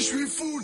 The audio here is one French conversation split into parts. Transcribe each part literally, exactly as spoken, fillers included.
suis full.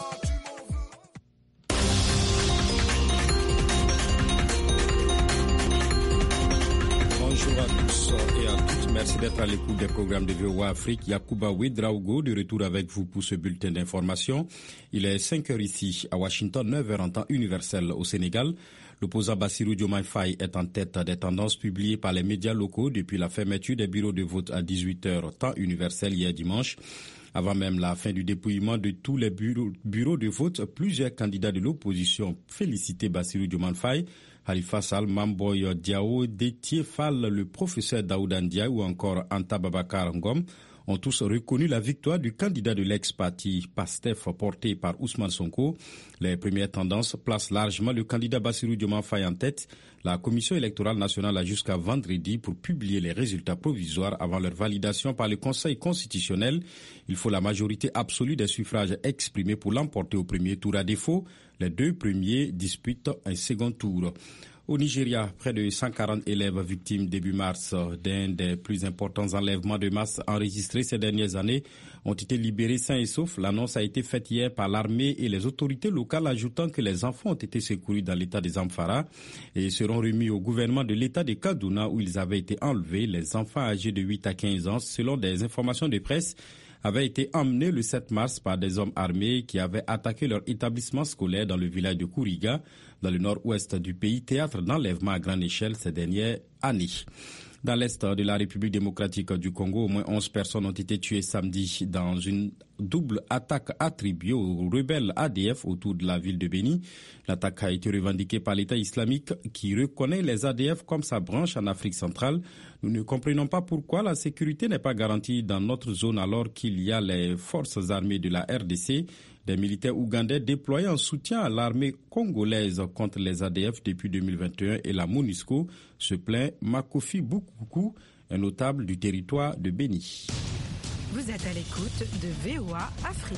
Bonjour à tous et à toutes. Merci d'être à l'écoute des programmes de V O A Afrique. Yacouba Ouedraogo de retour avec vous pour ce bulletin d'information. Il est cinq heures ici à Washington, neuf heures en temps universel au Sénégal. L'opposant Bassirou Diomaye Faye est en tête des tendances publiées par les médias locaux depuis la fermeture des bureaux de vote à dix-huit heures temps universel hier dimanche. Avant même la fin du dépouillement de tous les bureaux, bureaux de vote, plusieurs candidats de l'opposition félicitaient Bassirou Diomaye Faye. Halifa Sall, Mamboy Diao, Détié Fall, le professeur Daouda Ndiaye ou encore Anta Babacar Ngom ont tous reconnu la victoire du candidat de l'ex-parti PASTEF porté par Ousmane Sonko. Les premières tendances placent largement le candidat Bassirou Diomaye Faye en tête. La Commission électorale nationale a jusqu'à vendredi pour publier les résultats provisoires avant leur validation par le Conseil constitutionnel. Il faut la majorité absolue des suffrages exprimés pour l'emporter au premier tour. À défaut, les deux premiers disputent un second tour. Au Nigeria, près de cent quarante élèves victimes début mars d'un des plus importants enlèvements de masse enregistrés ces dernières années ont été libérés sains et saufs. L'annonce a été faite hier par l'armée et les autorités locales, ajoutant que les enfants ont été secourus dans l'état de Zamfara et seront remis au gouvernement de l'état de Kaduna où ils avaient été enlevés. Les enfants âgés de huit à quinze ans, selon des informations de presse, avaient été emmenés le sept mars par des hommes armés qui avaient attaqué leur établissement scolaire dans le village de Kuriga, dans le nord-ouest du pays, théâtre d'enlèvement à grande échelle ces dernières années. Dans l'est de la République démocratique du Congo, au moins onze personnes ont été tuées samedi dans une double attaque attribuée aux rebelles A D F autour de la ville de Béni. L'attaque a été revendiquée par l'État islamique qui reconnaît les A D F comme sa branche en Afrique centrale. Nous ne comprenons pas pourquoi la sécurité n'est pas garantie dans notre zone alors qu'il y a les forces armées de la R D C, des militaires ougandais déployés en soutien à l'armée congolaise contre les A D F depuis deux mille vingt et un et la MONUSCO, se plaint Makofi Boukoukou, un notable du territoire de Béni. Vous êtes à l'écoute de V O A Afrique.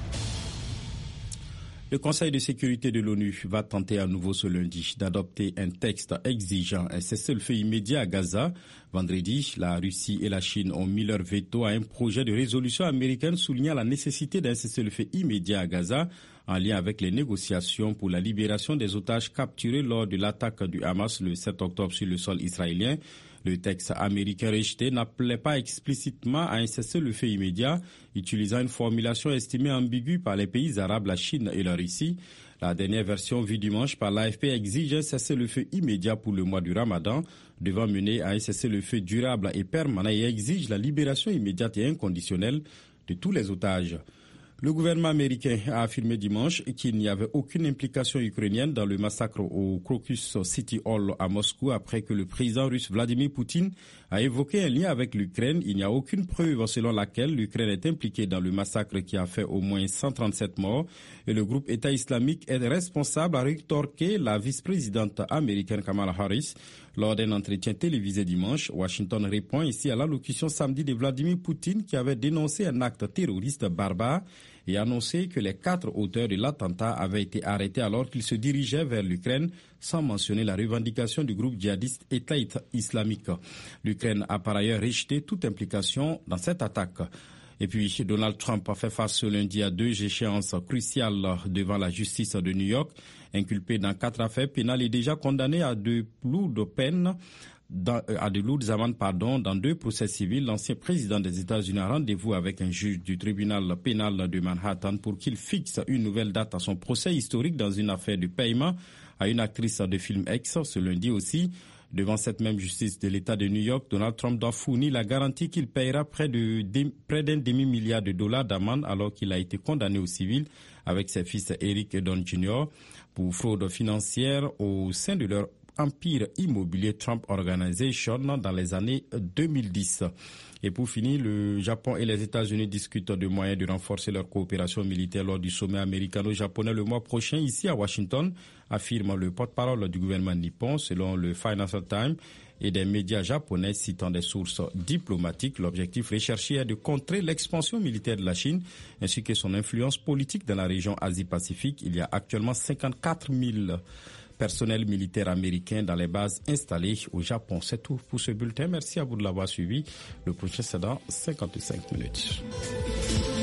Le Conseil de sécurité de l'ONU va tenter à nouveau ce lundi d'adopter un texte exigeant un cessez-le-feu immédiat à Gaza. Vendredi, la Russie et la Chine ont mis leur veto à un projet de résolution américaine soulignant la nécessité d'un cessez-le-feu immédiat à Gaza en lien avec les négociations pour la libération des otages capturés lors de l'attaque du Hamas le sept octobre sur le sol israélien. Le texte américain rejeté n'appelait pas explicitement à un cessez-le-feu immédiat, utilisant une formulation estimée ambiguë par les pays arabes, la Chine et la Russie. La dernière version vue dimanche par l'A F P exige un cessez-le-feu immédiat pour le mois du Ramadan, devant mener à un cessez-le-feu durable et permanent et exige la libération immédiate et inconditionnelle de tous les otages. Le gouvernement américain a affirmé dimanche qu'il n'y avait aucune implication ukrainienne dans le massacre au Crocus City Hall à Moscou après que le président russe Vladimir Poutine a évoqué un lien avec l'Ukraine. Il n'y a aucune preuve selon laquelle l'Ukraine est impliquée dans le massacre qui a fait au moins cent trente-sept morts et le groupe État islamique est responsable, a rétorqué la vice-présidente américaine Kamala Harris. Lors d'un entretien télévisé dimanche, Washington répond ici à l'allocution samedi de Vladimir Poutine qui avait dénoncé un acte terroriste barbare et annoncé que les quatre auteurs de l'attentat avaient été arrêtés alors qu'ils se dirigeaient vers l'Ukraine, sans mentionner la revendication du groupe djihadiste État islamique. L'Ukraine a par ailleurs rejeté toute implication dans cette attaque. Et puis, Donald Trump a fait face ce lundi à deux échéances cruciales devant la justice de New York. Inculpé dans quatre affaires pénales et déjà condamné à de lourdes peines, dans, à de lourdes amendes, pardon, dans deux procès civils, l'ancien président des États-Unis a rendez-vous avec un juge du tribunal pénal de Manhattan pour qu'il fixe une nouvelle date à son procès historique dans une affaire de paiement à une actrice de film X. Ce lundi aussi, devant cette même justice de l'État de New York, Donald Trump doit fournir la garantie qu'il paiera près de, de près d'un demi-milliard de dollars d'amende alors qu'il a été condamné au civil avec ses fils Eric et Don Junior pour fraude financière au sein de leur empire immobilier Trump Organization dans les années deux mille dix. Et pour finir, le Japon et les États-Unis discutent de moyens de renforcer leur coopération militaire lors du sommet américano-japonais le mois prochain ici à Washington, affirme le porte-parole du gouvernement nippon selon le Financial Times et des médias japonais citant des sources diplomatiques. L'objectif recherché est de contrer l'expansion militaire de la Chine ainsi que son influence politique dans la région Asie-Pacifique. Il y a actuellement cinquante-quatre mille personnels militaires américains dans les bases installées au Japon. C'est tout pour ce bulletin. Merci à vous de l'avoir suivi. Le prochain, c'est dans cinquante-cinq minutes.